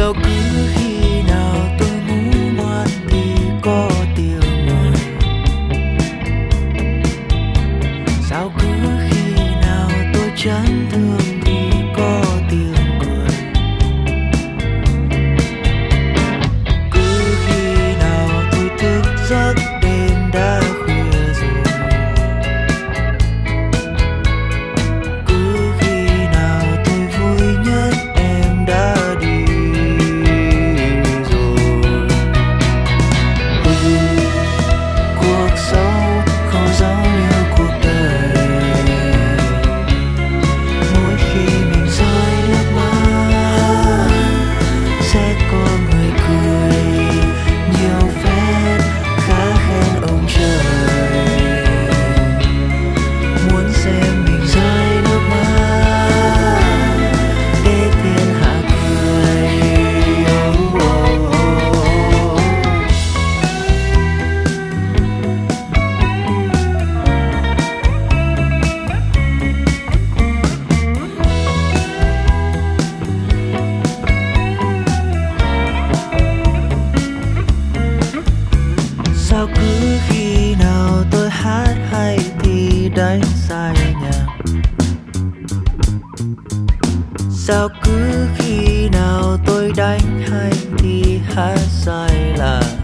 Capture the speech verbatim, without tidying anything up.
Sao cứ khi nào tôi ngủ ngoan thì có tiếng người. Sao cứ khi nào tôi chán thương thì có tiếng cười. Cứ khi nào tôi thức giấc đêm đã khuya rồi. Cứ khi nào tôi vui nhất em đã đi rồi. Ừ, cuộc sống không giống như cuộc đời. Mỗi khi mình rơi nước mắt sẽ có người cười nhiều phép khá khen ông trời. Muốn xem mình rơi nước mắt để thiên hạ cười. Oh, oh, oh. Sao cứ khi nào tôi hát hay thì đánh sai nhạc. Sao cứ khi nào tôi đánh hay thì hát sai lạc.